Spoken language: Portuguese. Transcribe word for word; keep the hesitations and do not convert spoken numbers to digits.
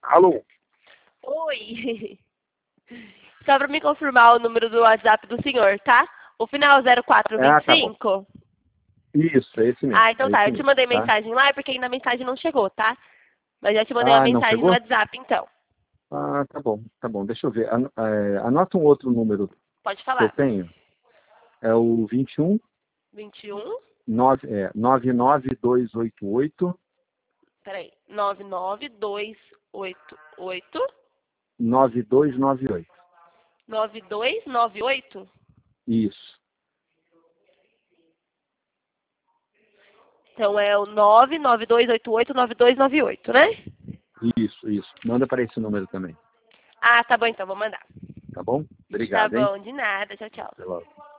Alô? Oi. Só para me confirmar o número do WhatsApp do senhor, tá? O final zero quatro Ah, vinte e tá bom. cinco? Isso, é esse mesmo. Ah, então é tá. esse Eu te mesmo, mandei tá? mensagem lá, é porque ainda a mensagem não chegou, tá? Mas já te mandei uma Ah, não mensagem no chegou? WhatsApp, então. Ah, tá bom, tá bom. Deixa eu ver. An é, anota um outro número Pode que eu falar. tenho. É o vinte e um, vinte e um, nove, é, nove nove dois oito oito, peraí, nove nove dois oito oito, nove dois nove oito. nove dois nove oito. Isso, Então é o nove nove dois oito oito nove dois nove oito, né? isso, isso. Manda para esse número também, Ah, tá bom então, vou mandar. tá bom? Tá Obrigado, hein? bom, de nada. Tchau, tchau. Até logo.